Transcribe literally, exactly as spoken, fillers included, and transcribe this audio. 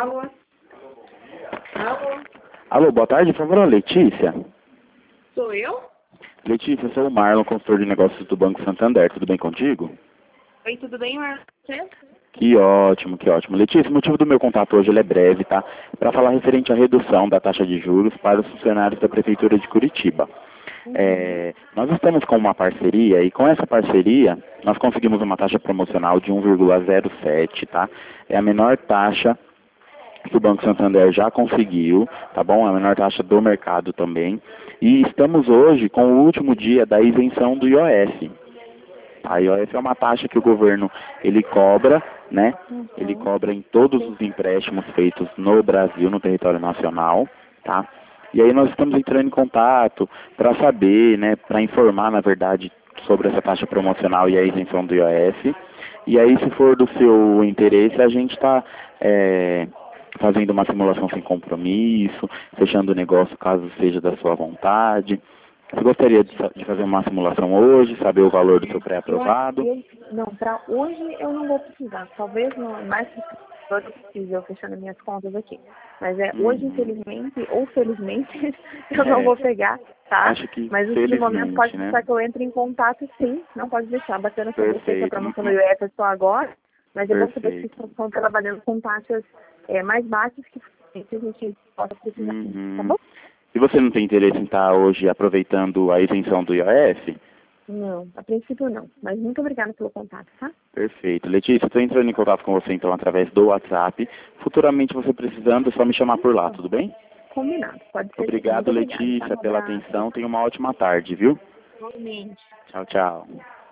Alô? Alô? Alô, boa tarde, por favor, Letícia. Sou eu? Letícia, eu sou o Marlon, consultor de negócios do Banco Santander. Tudo bem contigo? Oi, tudo bem, Marcos? Que ótimo, que ótimo. Letícia, o motivo do meu contato hoje ele é breve, tá? Para falar referente à redução da taxa de juros para os funcionários da Prefeitura de Curitiba. É, nós estamos com uma parceria e com essa parceria nós conseguimos uma taxa promocional de um vírgula zero sete, tá? É a menor taxa que o Banco Santander já conseguiu, tá bom? É a menor taxa do mercado também. E estamos hoje com o último dia da isenção do I O F. A I O F é uma taxa que o governo ele cobra, né? Uhum. Ele cobra em todos os empréstimos feitos no Brasil, no território nacional, tá? E aí nós estamos entrando em contato para saber, né, para informar, na verdade, sobre essa taxa promocional e a isenção do I O F. E aí, se for do seu interesse, a gente está é, fazendo uma simulação sem compromisso, fechando o negócio caso seja da sua vontade. Você gostaria de, de fazer uma simulação hoje, saber o valor do seu pré-aprovado? Eu- Não, para hoje eu não vou precisar. Talvez no mais eu precise eu fechando as minhas contas aqui. Mas é hoje, Uhum. infelizmente, ou felizmente, eu É. não vou pegar, tá? Acho que Mas nesse momento pode felizmente, né? deixar que eu entre em contato, sim. Não pode deixar. Bacana saber que a Perfeito. promoção do I O F é só agora. Mas é bom saber que Perfeito. vocês estão trabalhando com taxas é, mais baixas que que a gente possa precisar. Tá Uhum. bom? E você não tem interesse em estar hoje aproveitando a isenção do I O F? Não, a princípio não. Mas muito obrigada pelo contato, tá? Perfeito. Letícia, estou entrando em contato com você então através do WhatsApp. Futuramente você precisando, é só me chamar por lá, tudo bem? Combinado. Pode ser. Sim. Obrigado, Muito obrigada. Tá? Letícia, Um pela abraço. atenção. Tenha uma ótima tarde, viu? Igualmente. Tchau, tchau.